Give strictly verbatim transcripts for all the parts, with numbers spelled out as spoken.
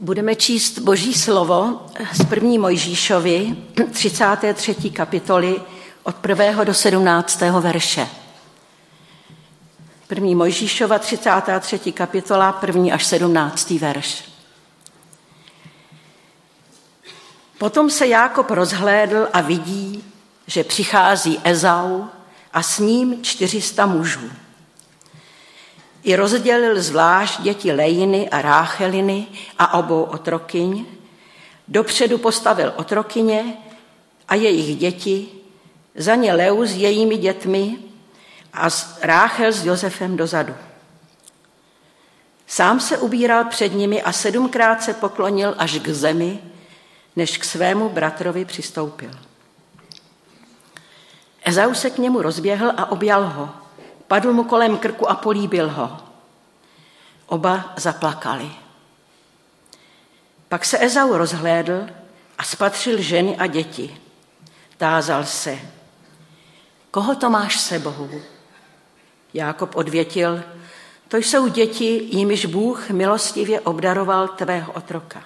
Budeme číst Boží slovo z první Mojžíšovi, třicáté třetí kapitoly, od prvého do sedmnáctého verše. První Mojžíšova, třicátá třetí kapitola, první až sedmnáctý verš. Potom se Jákob rozhlédl a vidí, že přichází Ezau a s ním čtyři sta mužů. I rozdělil zvlášť děti Lejiny a Rácheliny a obou otrokyň. Dopředu postavil otrokyně a jejich děti, za ně Leu s jejími dětmi a Ráchel s Josefem dozadu. Sám se ubíral před nimi a sedmkrát se poklonil až k zemi, než k svému bratrovi přistoupil. Ezau se k němu rozběhl a objal ho. Padl mu kolem krku a políbil ho. Oba zaplakali. Pak se Ezau rozhlédl a spatřil ženy a děti. Tázal se, koho to máš s sebou? Jákob odvětil, to jsou děti, jimiž Bůh milostivě obdaroval tvého otroka.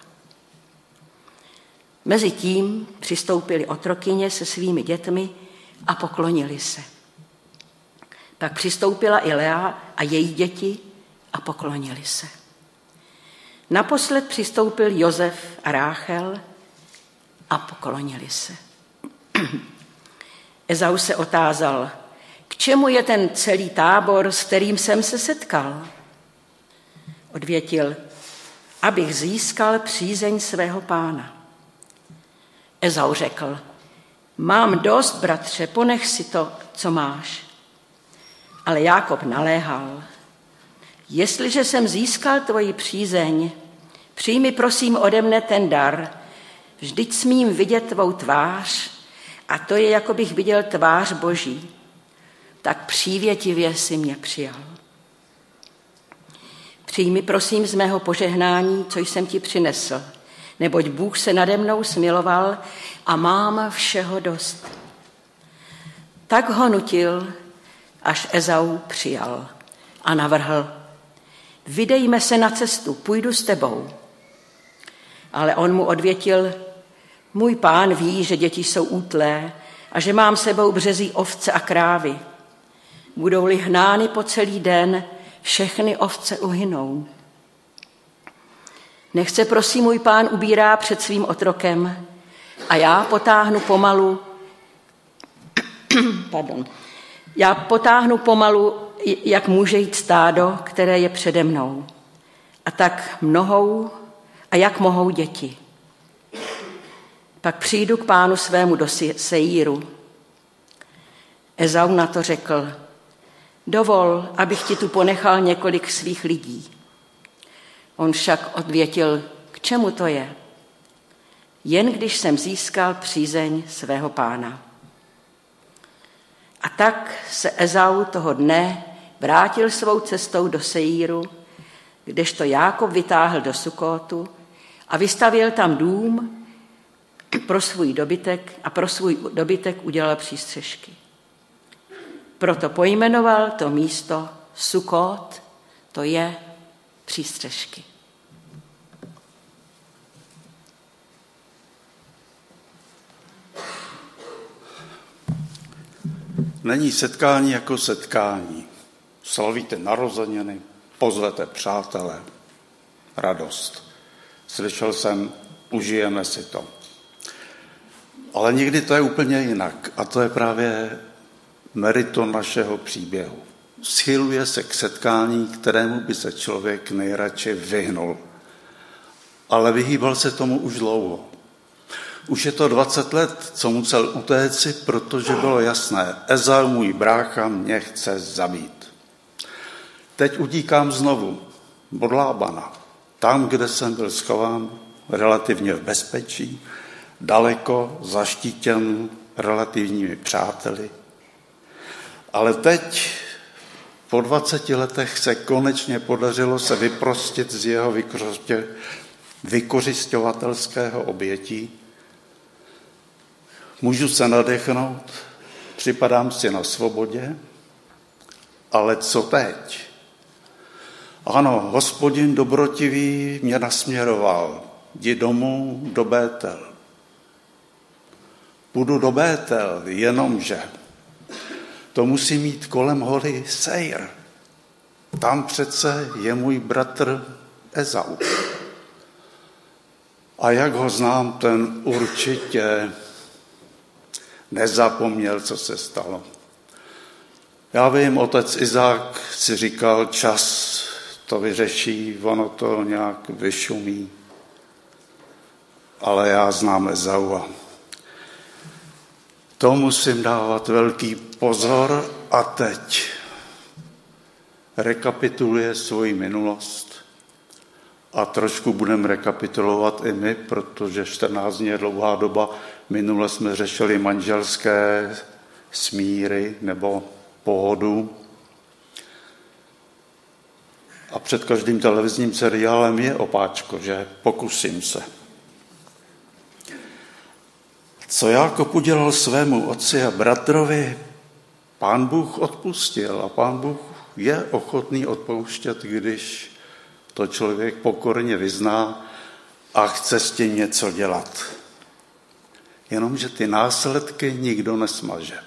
Mezitím přistoupili otrokyně se svými dětmi a poklonili se. Pak přistoupila i Lea a její děti a poklonili se. Naposled přistoupil Josef a Ráchel a poklonili se. Ezau se otázal, k čemu je ten celý tábor, s kterým jsem se setkal? Odvětil, abych získal přízeň svého pána. Ezau řekl, mám dost, bratře, ponech si to, co máš. Ale Jákob naléhal, jestliže jsem získal tvoji přízeň, přijmi prosím ode mne ten dar, vždyť smím vidět tvou tvář a to je, jako bych viděl tvář Boží. Tak přívětivě si mě přijal. Přijmi prosím z mého požehnání, co jsem ti přinesl, neboť Bůh se nade mnou smiloval a mám všeho dost. Tak ho nutil, až Ezau přijal a navrhl, vydejme se na cestu, půjdu s tebou. Ale on mu odvětil, můj pán ví, že děti jsou útlé a že mám sebou březí ovce a krávy. Budou-li hnány po celý den, všechny ovce uhynou. Nechce prosím můj pán ubírá před svým otrokem a já potáhnu pomalu, pardon, já potáhnu pomalu, jak může jít stádo, které je přede mnou. A tak mnohou a jak mohou děti. Pak přijdu k pánu svému do Seíru. Ezau na to řekl, dovol, abych ti tu ponechal několik svých lidí. On však odvětil, k čemu to je? Jen když jsem získal přízeň svého pána. A tak se Ezau toho dne vrátil svou cestou do Seíru, kdežto Jákob vytáhl do Sukotu a vystavěl tam dům pro svůj dobytek a pro svůj dobytek udělal přístřešky. Proto pojmenoval to místo Sukot, to je přístřešky. Není setkání jako setkání. Slavíte narozeniny, pozvete přátele, radost. Slyšel jsem, užijeme si to. Ale někdy to je úplně jinak a to je právě meritum našeho příběhu. Schyluje se k setkání, kterému by se člověk nejradši vyhnul. Ale vyhýbal se tomu už dlouho. Už je to dvacet let, co musel utéci, protože bylo jasné, Ezau, můj brácha, mě chce zabít. Teď utíkám znovu od Lábana, tam, kde jsem byl schován, relativně v bezpečí, daleko zaštítěn relativními přáteli. Ale teď, po dvaceti letech, se konečně podařilo se vyprostit z jeho vykořisťovatelského obětí. Můžu se nadechnout, připadám si na svobodě, ale co teď? Ano, Hospodin dobrotivý mě nasměroval. Jdi domů do Bétel. Půjdu do Bétel, jenomže to musí mít kolem hory Seir. Tam přece je můj bratr Ezau. A jak ho znám, ten určitě nezapomněl, co se stalo. Já vím, otec Izák si říkal, čas to vyřeší, ono to nějak vyšumí. Ale já znám Ezaua. To musím dávat velký pozor a teď rekapituluje svoji minulost a trošku budeme rekapitulovat i my, protože čtrnáct dní je dlouhá doba. Minule jsme řešili manželské smíry nebo pohodu. A před každým televizním seriálem je opáčko, že pokusím se. Co Jákob udělal svému otci a bratrovi, Pán Bůh odpustil a Pán Bůh je ochotný odpouštět, když to člověk pokorně vyzná a chce s tím něco dělat. Jenomže ty následky nikdo nesmaže.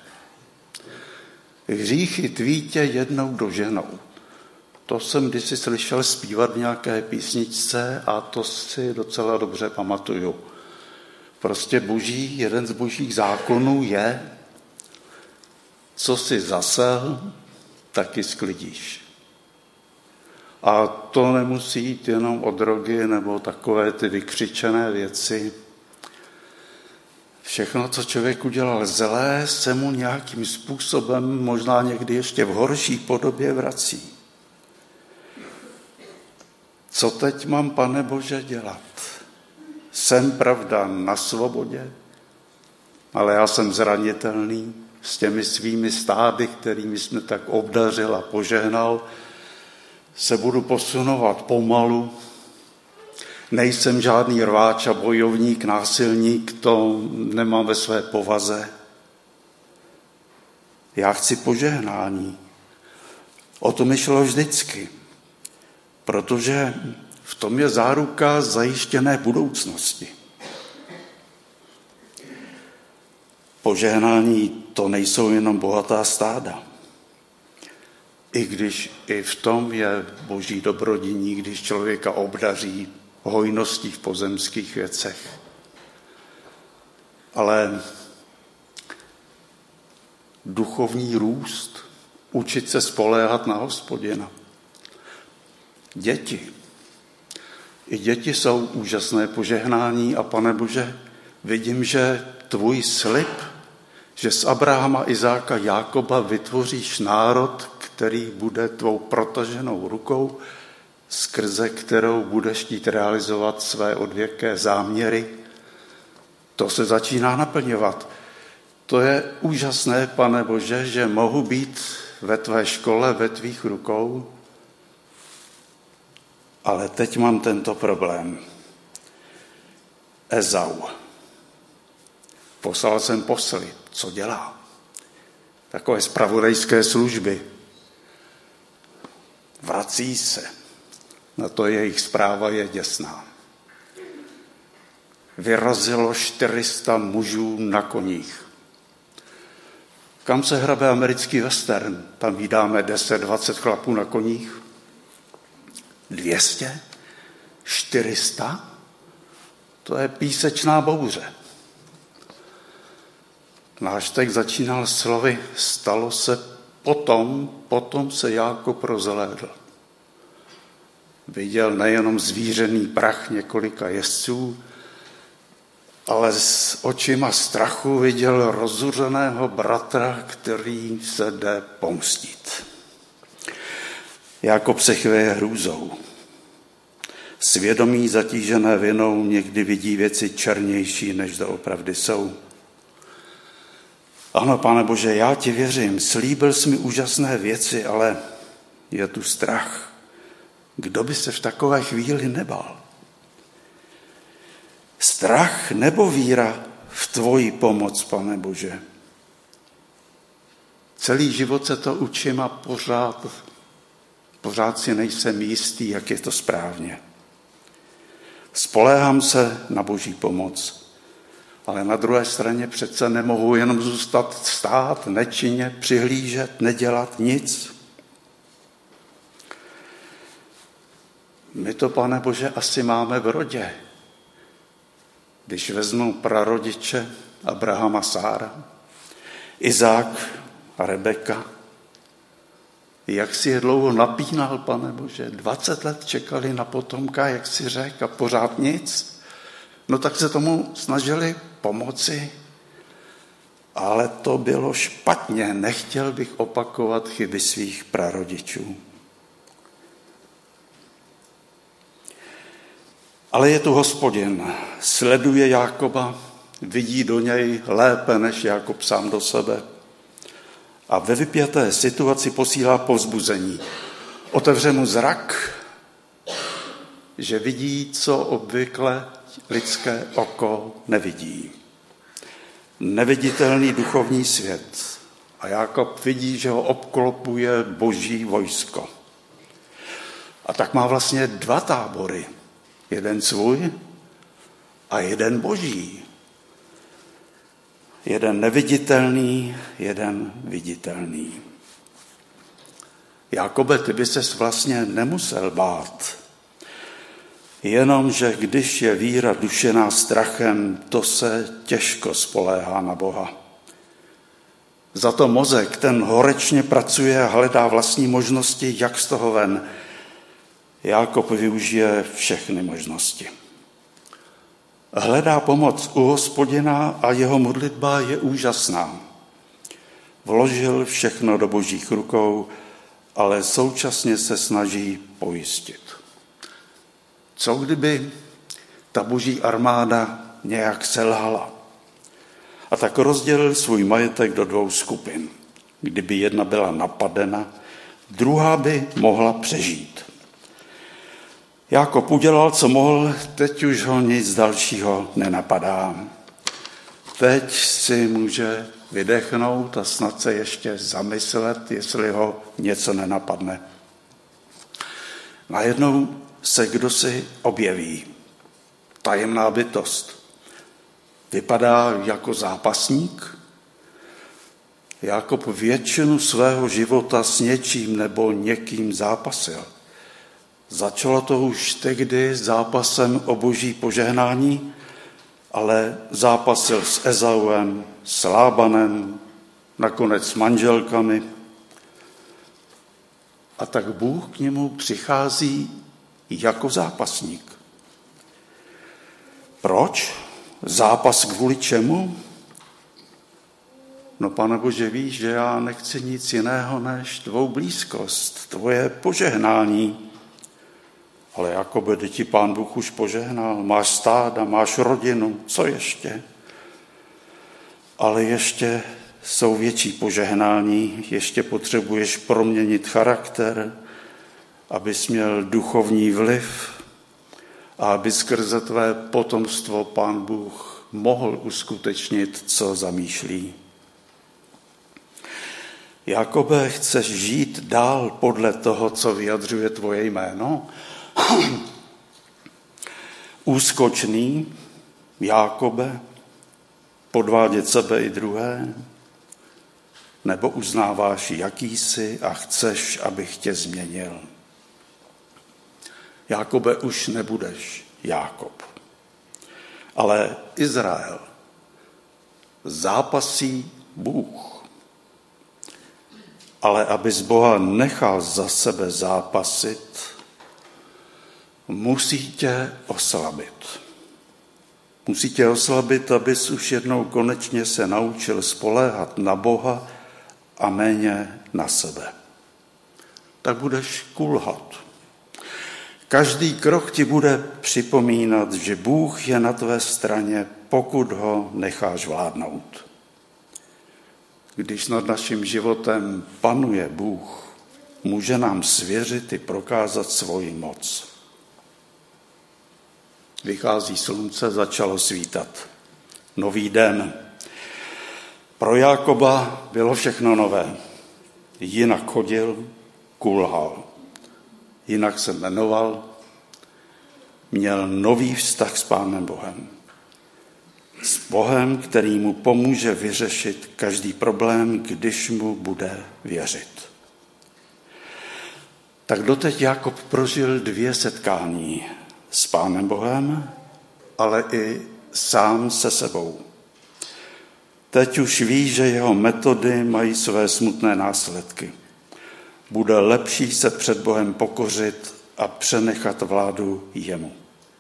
Hříchy tví tě jednou doženou. To jsem kdysi slyšel zpívat v nějaké písničce a to si docela dobře pamatuju. Prostě boží, jeden z božích zákonů je, co si zasel, taky sklidíš. A to nemusí jít jenom o drogy nebo takové ty vykřičené věci. Všechno, co člověk udělal zlé, se mu nějakým způsobem, možná někdy ještě v horší podobě vrací. Co teď mám, Pane Bože, dělat? Jsem, pravda, na svobodě, ale já jsem zranitelný s těmi svými stády, kterými jsme tak obdařil a požehnal, se budu posunovat pomalu. Nejsem žádný rváč a bojovník, násilník, to nemám ve své povaze. Já chci požehnání. O to mi šlo vždycky, protože v tom je záruka zajištěné budoucnosti. Požehnání to nejsou jenom bohatá stáda. I když i v tom je boží dobrodiní, když člověka obdaří hojností v pozemských věcech. Ale duchovní růst, učit se spoléhat na Hospodina. Děti. I děti jsou úžasné požehnání a Pane Bože, vidím, že tvůj slib, že z Abrahama, Izáka, Jákoba vytvoříš národ, který bude tvou protaženou rukou, skrze kterou budeš chtít realizovat své odvěké záměry, to se začíná naplňovat. To je úžasné, Pane Bože, že mohu být ve tvé škole, ve tvých rukou, ale teď mám tento problém. Ezau. Poslal jsem posly. Co dělá? Takové zpravodajské služby. Vrací se. Na to jejich zpráva je děsná. Vyrazilo čtyři sta mužů na koních. Kam se hrabe americký western? Tam vydáme deset dvacet chlapů na koních. dvě stě? čtyři sta? To je písečná bouře. Náš text začínal slovy, stalo se potom, potom se Jákob rozhlédl. Viděl nejenom zvířený prach několika jezdců, ale s očima strachu viděl rozuřeného bratra, který se jde pomstit. Jákob se chvěje hrůzou. Svědomí zatížené vinou někdy vidí věci černější, než doopravdy jsou. Ano, Pane Bože, já ti věřím, slíbil jsi mi úžasné věci, ale je tu strach. Kdo by se v takové chvíli nebál? Strach nebo víra v tvoji pomoc, Pane Bože? Celý život se to učím a pořád Pořád si nejsem jistý, jak je to správně. Spoléhám se na Boží pomoc, ale na druhé straně přece nemohu jenom zůstat stát, nečinně, přihlížet, nedělat nic. My to, Pane Bože, asi máme v rodě. Když vezmu prarodiče Abrahama, Sára, Izák a Rebeka, jak si je dlouho napínal, Pane Bože, dvacet let čekali na potomka, jak si řekl, a pořád nic. No tak se tomu snažili pomoci, ale to bylo špatně. Nechtěl bych opakovat chyby svých prarodičů. Ale je tu Hospodin, sleduje Jákoba, vidí do něj lépe než Jákob sám do sebe a ve vypjaté situaci posílá povzbuzení. Otevře mu zrak, že vidí, co obvykle lidské oko nevidí. Neviditelný duchovní svět. A Jákob vidí, že ho obklopuje boží vojsko. A tak má vlastně dva tábory. Jeden svůj a jeden boží. Jeden neviditelný, jeden viditelný. Jákobe, ty by ses vlastně nemusel bát. Jenomže když je víra dušená strachem, to se těžko spoléhá na Boha. Za to mozek, ten horečně pracuje a hledá vlastní možnosti, jak z toho ven. Jákob využije všechny možnosti. Hledá pomoc u Hospodina a jeho modlitba je úžasná. Vložil všechno do božích rukou, ale současně se snaží pojistit. Co kdyby ta boží armáda nějak selhala? A tak rozdělil svůj majetek do dvou skupin. Kdyby jedna byla napadena, druhá by mohla přežít. Jákob udělal, co mohl, teď už ho nic dalšího nenapadá. Teď si může vydechnout a snad se ještě zamyslet, jestli ho něco nenapadne. Najednou se kdosi objeví. Tajemná bytost. Vypadá jako zápasník. Jákob většinu svého života s něčím nebo někým zápasil. Začalo to už tehdy zápasem o boží požehnání, ale zápasil s Ezauem, s Lábanem, nakonec s manželkami. A tak Bůh k němu přichází jako zápasník. Proč? Zápas kvůli čemu? No, Pane Bože, víš, že já nechci nic jiného než tvou blízkost, tvoje požehnání. Ale Jakobe, kdy ti Pán Bůh už požehnal, máš stáda, máš rodinu, co ještě? Ale ještě jsou větší požehnání, ještě potřebuješ proměnit charakter, abys měl duchovní vliv a aby skrze tvé potomstvo Pán Bůh mohl uskutečnit, co zamýšlí. Jakobe, chceš žít dál podle toho, co vyjadřuje tvoje jméno? Úskočný, Jákobe, podvádět sebe i druhé? Nebo uznáváš, jaký jsi a chceš, abych tě změnil? Jákobe, už nebudeš Jákob, ale Izrael. Zápasí Bůh. Ale abys Boha nechal za sebe zápasit, musí tě oslabit. Musí tě oslabit, abys už jednou konečně se naučil spoléhat na Boha a méně na sebe. Tak budeš kulhat. Každý krok ti bude připomínat, že Bůh je na tvé straně, pokud ho necháš vládnout. Když nad naším životem panuje Bůh, může nám svěřit i prokázat svoji moc. Vychází slunce, začalo svítat. Nový den. Pro Jákoba bylo všechno nové. Jinak chodil, kulhal. jinak se jmenoval, měl nový vztah s Pánem Bohem. S Bohem, který mu pomůže vyřešit každý problém, když mu bude věřit. Tak doteď Jákob prožil dvě setkání s Pánem Bohem, ale i sám se sebou. Teď už ví, že jeho metody mají své smutné následky. Bude lepší se před Bohem pokořit a přenechat vládu jemu.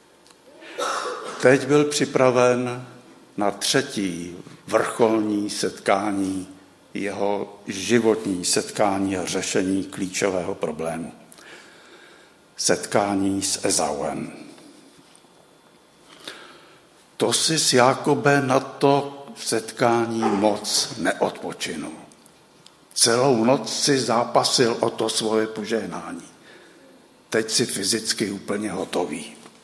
Teď byl připraven na třetí vrcholní setkání, jeho životní setkání a řešení klíčového problému. Setkání s Ezauem. To si s Jákobe na to setkání moc neodpočinul. Celou noc si zápasil o to svoje požehnání. Teď si fyzicky úplně hotový.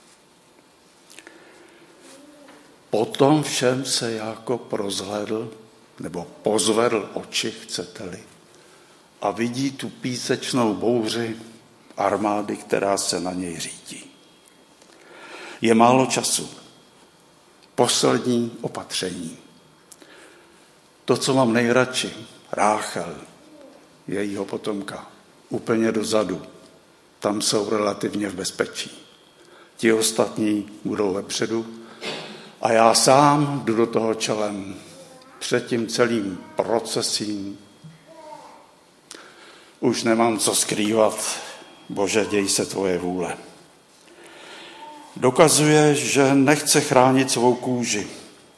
Potom všem se Jákob rozhlédl, nebo pozvedl oči, chcete-li, a vidí tu písečnou bouři armády, která se na něj řítí. Je málo času. Poslední opatření. To, co mám nejradši, Ráchel, jejího potomka, úplně dozadu. Tam jsou relativně v bezpečí. Ti ostatní budou vepředu a já sám jdu do toho čelem před tím celým procesím. Už nemám co skrývat, Bože, děj se tvoje vůle. Dokazuje, že nechce chránit svou kůži.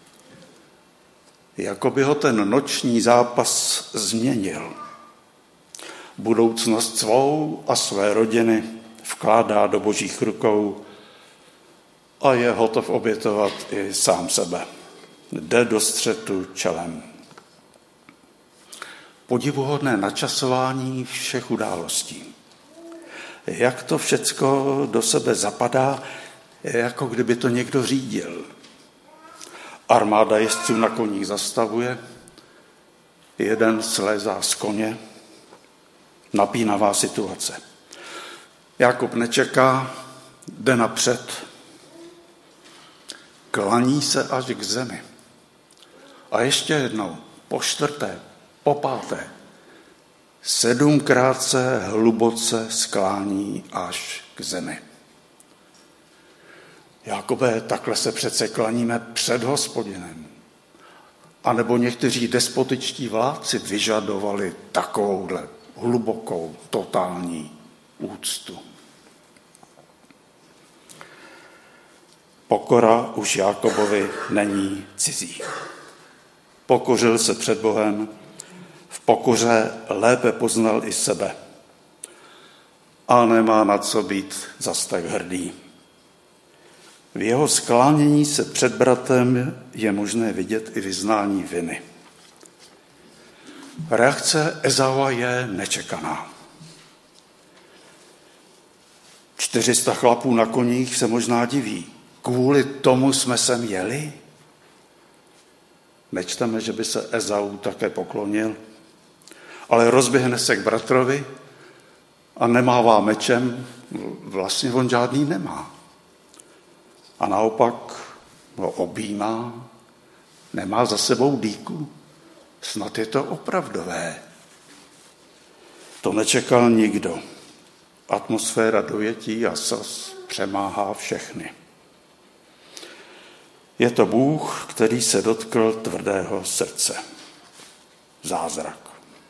Jako by ho ten noční zápas změnil. Budoucnost svou a své rodiny vkládá do Božích rukou a je hotov obětovat i sám sebe. Jde do střetu čelem. Podivuhodné načasování všech událostí. Jak to všecko do sebe zapadá, jako kdyby to někdo řídil. Armáda jezdců na koních zastavuje, jeden slézá z koně, napínavá situace. Jákob nečeká, jde napřed, klaní se až k zemi. A ještě jednou, po čtvrté, po páté, sedmkrát se hluboce sklání až k zemi. Jákobe, takhle se přece klaníme před Hospodinem. A nebo někteří despotičtí vládci vyžadovali takovouhle hlubokou, totální úctu. Pokora už Jákobovi není cizí. Pokořil se před Bohem, v pokoře lépe poznal i sebe. A nemá na co být zas tak hrdý. V jeho sklánění se před bratem je možné vidět i vyznání viny. Reakce Ezaua je nečekaná. čtyři sta chlapů na koních se možná diví. Kvůli tomu jsme sem jeli? Nečteme, že by se Ezau také poklonil, ale rozběhne se k bratrovi a nemává mečem, vlastně on žádný nemá. A naopak ho objímá, nemá za sebou dýku, snad je to opravdové. To nečekal nikdo. Atmosféra dojetí a slz přemáhá všechny. Je to Bůh, který se dotkl tvrdého srdce. Zázrak.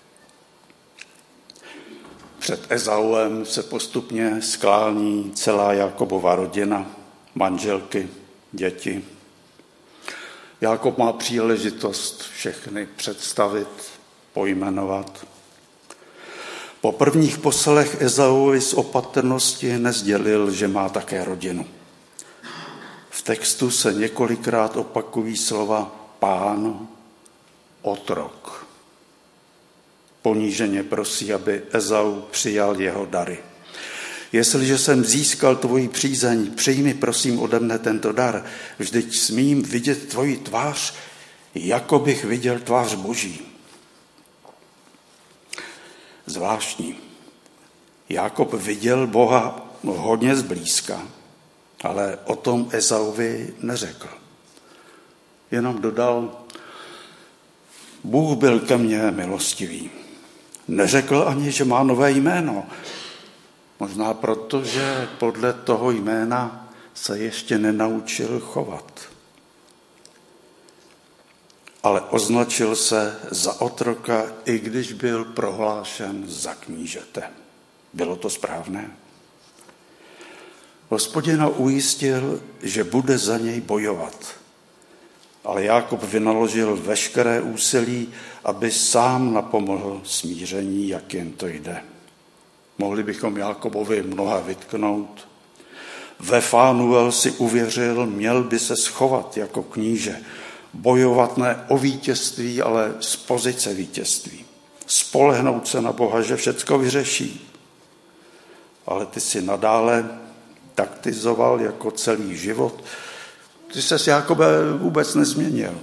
Před Ezauem se postupně sklání celá Jákobova rodina, manželky, děti. Jákob má příležitost všechny představit, pojmenovat. Po prvních poslech Ezauovi z opatrnosti nesdělil, že má také rodinu. V textu se několikrát opakují slova pán, otrok. Poníženě prosí, aby Ezau přijal jeho dary. Jestliže jsem získal tvoji přízeň, přijmi prosím ode mne tento dar. Vždyť smím vidět tvoji tvář, jako bych viděl tvář Boží. Zvláštní. Jákob viděl Boha hodně zblízka, ale o tom Ezauvi neřekl. Jenom dodal, Bůh byl ke mně milostivý. Neřekl ani, že má nové jméno. Možná proto, že podle toho jména se ještě nenaučil chovat. Ale označil se za otroka, i když byl prohlášen za knížete. Bylo to správné? Hospodin ho ujistil, že bude za něj bojovat. Ale Jákob vynaložil veškeré úsilí, aby sám napomohl smíření, jak jen to jde. Mohli bychom Jákobovi mnoha vytknout. Ve Fánuel si uvěřil, měl by se schovat jako kníže, bojovat ne o vítězství, ale z pozice vítězství. Spolehnout se na Boha, že všecko vyřeší. Ale ty si nadále taktizoval jako celý život. Ty ses, Jákobe, vůbec nezměnil.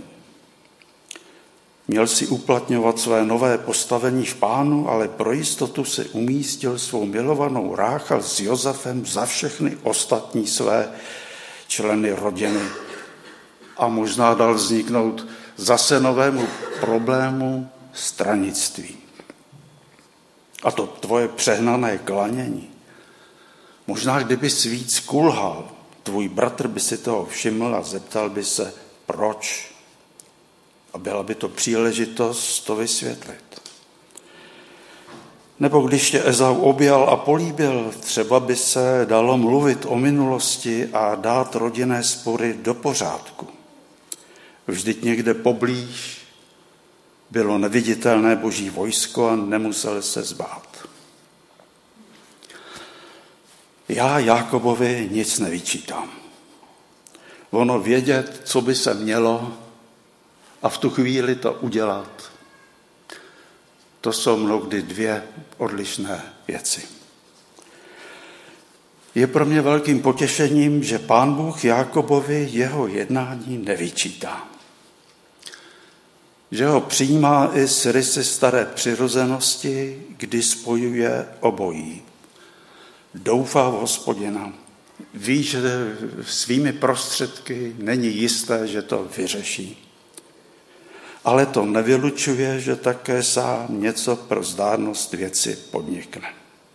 Měl si uplatňovat své nové postavení v Pánu, ale pro jistotu si umístil svou milovanou Ráchel s Josefem za všechny ostatní své členy rodiny. A možná dal vzniknout zase novému problému stranictví. A to tvoje přehnané klanění. Možná kdyby jsi víc kulhal, tvůj bratr by si toho všiml a zeptal by se, proč. A byla by to příležitost to vysvětlit. Nebo když tě Ezau objal a políbil, třeba by se dalo mluvit o minulosti a dát rodinné spory do pořádku. Vždyť někde poblíž bylo neviditelné boží vojsko a nemusel se zbát. Já Jákobovi nic nevyčítám. Ono vědět, co by se mělo a v tu chvíli to udělat, to jsou mnohdy dvě odlišné věci. Je pro mě velkým potěšením, že Pán Bůh Jákobovi jeho jednání nevyčítá. Že ho přijímá i s rysy staré přirozenosti, kdy spojuje obojí. Doufá v Hospodina. Ví, že svými prostředky není jisté, že to vyřeší. Ale to nevylučuje, že také sám něco pro zdárnost věci podnikne.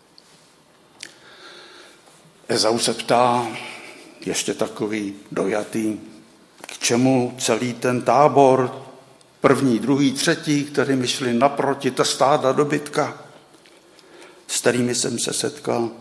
Ezau se ptá, ještě takový dojatý, k čemu celý ten tábor, první, druhý, třetí, kterými šli naproti ta stáda dobytka, s kterými jsem se setkal.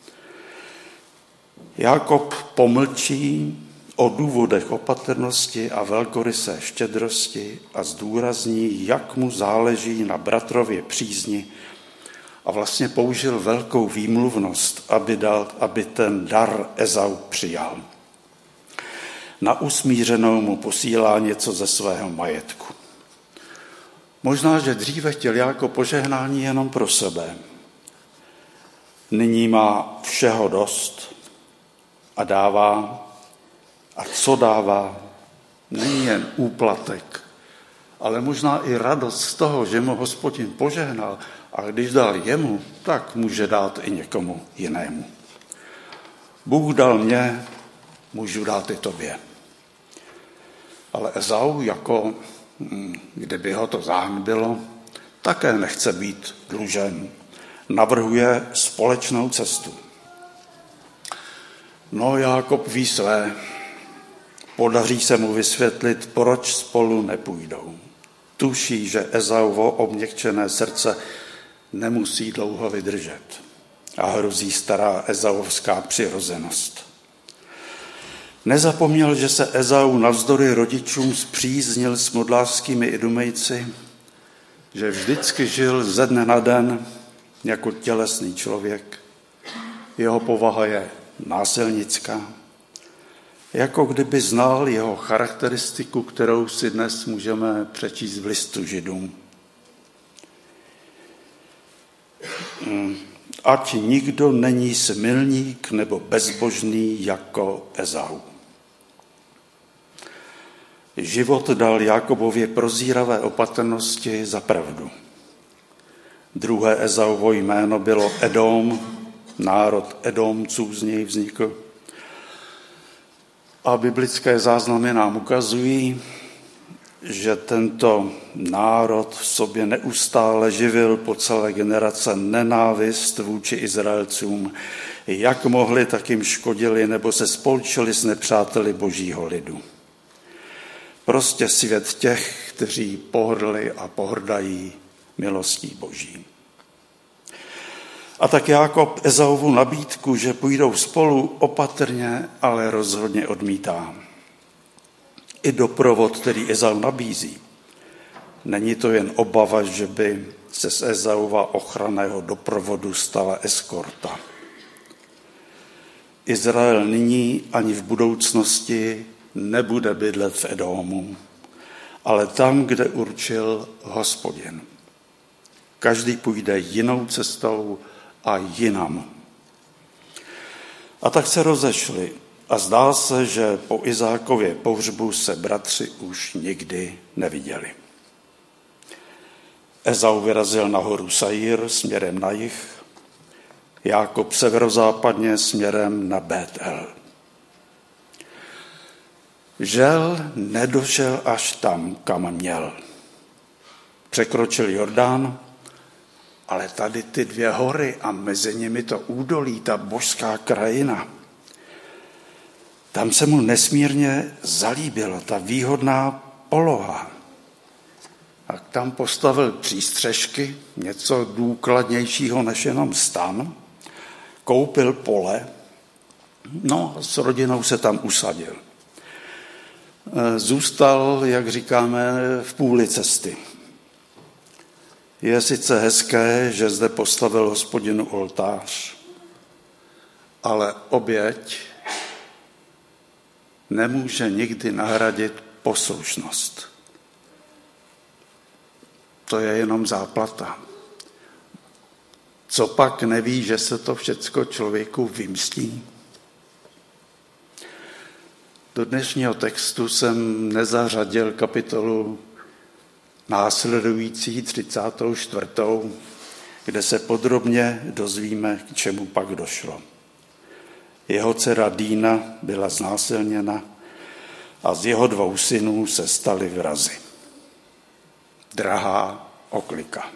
Jákob pomlčí o důvodech opatrnosti a velkorysé štědrosti a zdůrazní, jak mu záleží na bratrově přízni a vlastně použil velkou výmluvnost, aby, dal, aby ten dar Ezau přijal. Na usmířenou mu posílá něco ze svého majetku. Možná, že dříve chtěl Jákob požehnání jenom pro sebe. Nyní má všeho dost a dává. A co dává, není jen úplatek, ale možná i radost z toho, že mu Hospodin požehnal a když dal jemu, tak může dát i někomu jinému. Bůh dal mě, můžu dát i tobě. Ale Ezau, jako kdyby ho to zahanbilo, také nechce být dlužen. Navrhuje společnou cestu. No, Jákob ví své. Podaří se mu vysvětlit, proč spolu nepůjdou. Tuší, že Ezauvo obměkčené srdce nemusí dlouho vydržet a hrozí stará ezauvská přirozenost. Nezapomněl, že se Ezau navzdory rodičům spříznil s modlářskými Idumejci, že vždycky žil ze dne na den jako tělesný člověk. Jeho povaha je násilnická. Jako kdyby znal jeho charakteristiku, kterou si dnes můžeme přečíst v listu Židům. Ať nikdo není smilník nebo bezbožný jako Ezau. Život dal Jákobově prozíravé opatrnosti za pravdu. Druhé Ezauvo jméno bylo Edom, národ Edomců z něj vznikl. A biblické záznamy nám ukazují, že tento národ v sobě neustále živil po celé generace nenávist vůči Izraelcům. Jak mohli, tak jim škodili nebo se spolčili s nepřáteli božího lidu. Prostě svět těch, kteří pohrdli a pohrdají milostí boží. A tak Jákob Ezauvu nabídku, že půjdou spolu, opatrně, ale rozhodně odmítá. I doprovod, který Ezau nabízí, není to jen obava, že by se z Ezauva ochranného doprovodu stala eskorta. Izrael nyní ani v budoucnosti nebude bydlet v Edomu, ale tam, kde určil Hospodin. Každý půjde jinou cestou a jinam. A tak se rozešli a zdá se, že po Izákově pohřbu se bratři už nikdy neviděli. Ezau vyrazil na horu Saír směrem na jih, Jákob severozápadně směrem na Bétel. Žel nedošel až tam, kam měl. Překročil Jordán, ale tady ty dvě hory a mezi nimi to údolí, ta božská krajina. Tam se mu nesmírně zalíbila ta výhodná poloha. A tam postavil přístřešky, něco důkladnějšího než jenom stan, koupil pole, no a s rodinou se tam usadil. Zůstal, jak říkáme, v půli cesty. Je sice hezké, že zde postavil Hospodinu oltář, ale oběť nemůže nikdy nahradit poslušnost. To je jenom záplata. Co pak neví, že se to všecko člověku vymstí? Do dnešního textu jsem nezařadil kapitolu následující třicátou čtvrtou, kde se podrobně dozvíme, k čemu pak došlo. Jeho dcera Dýna byla znásilněna a z jeho dvou synů se staly vrazy. Drahá oklika.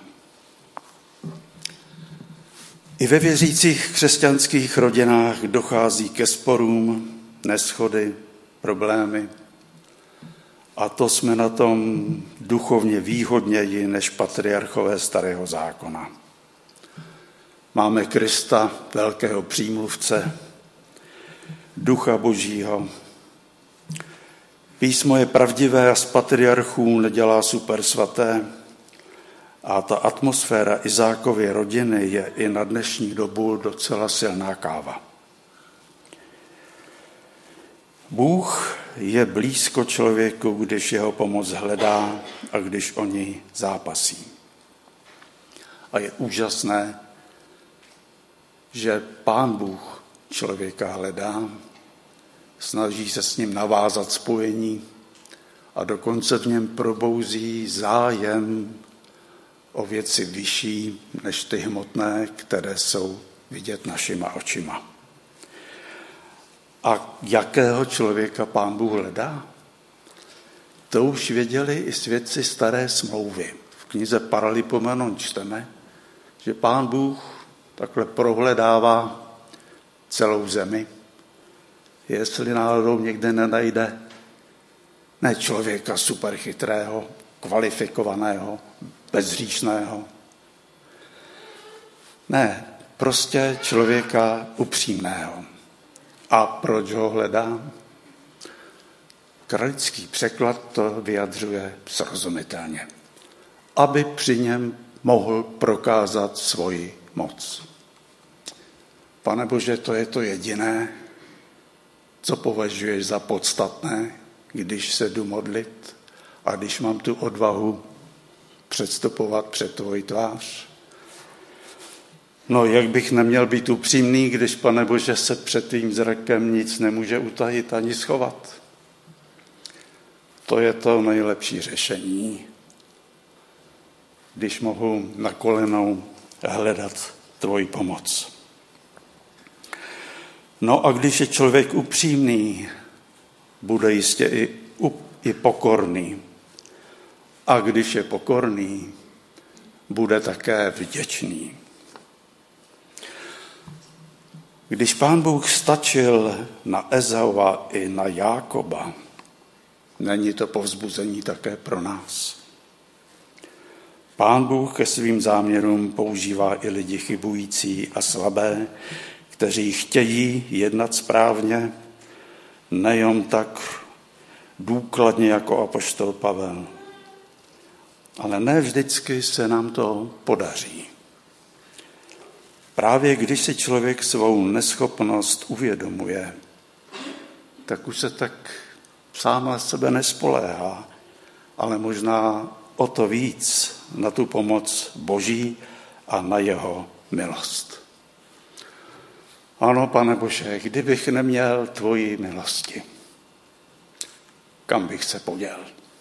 I ve věřících křesťanských rodinách dochází ke sporům, neshody, problémy. A to jsme na tom duchovně výhodněji než patriarchové starého zákona. Máme Krista, velkého přímluvce, Ducha Božího. Písmo je pravdivé a z patriarchů nedělá super svaté. A ta atmosféra Izákovy rodiny je i na dnešní dobu docela silná káva. Bůh je blízko člověku, když jeho pomoc hledá a když o ní zápasí. A je úžasné, že Pán Bůh člověka hledá, snaží se s ním navázat spojení a dokonce v něm probouzí zájem o věci vyšší než ty hmotné, které jsou vidět našima očima. A jakého člověka Pán Bůh hledá? To už věděli i svědci staré smlouvy. V knize Paralipomenon čteme, že Pán Bůh takhle prohledává celou zemi, jestli náhodou někde nenajde ne člověka superchytrého, kvalifikovaného, bezhříšného. Ne, prostě člověka upřímného. A proč ho hledá? Kralický překlad to vyjadřuje srozumitelně. Aby při něm mohl prokázat svoji moc. Pane Bože, to je to jediné, co považuješ za podstatné, když se jdu modlit a když mám tu odvahu předstupovat před tvoji tvář. No, jak bych neměl být upřímný, když, Pane Bože, se před tvým zrakem nic nemůže utajit ani schovat. To je to nejlepší řešení, když mohu na kolenou hledat tvoji pomoc. No a když je člověk upřímný, bude jistě i, i pokorný. A když je pokorný, bude také vděčný. Když Pán Bůh stačil na Ezaua i na Jákoba, není to povzbuzení také pro nás. Pán Bůh ke svým záměrům používá i lidi chybující a slabé, kteří chtějí jednat správně, nejen tak důkladně jako apoštol Pavel. Ale ne vždycky se nám to podaří. Právě když si člověk svou neschopnost uvědomuje, tak už se tak sám na sebe nespoléhá, ale možná o to víc na tu pomoc Boží a na jeho milost. Ano, Pane Bože, kdybych neměl tvoji milosti, kam bych se poděl?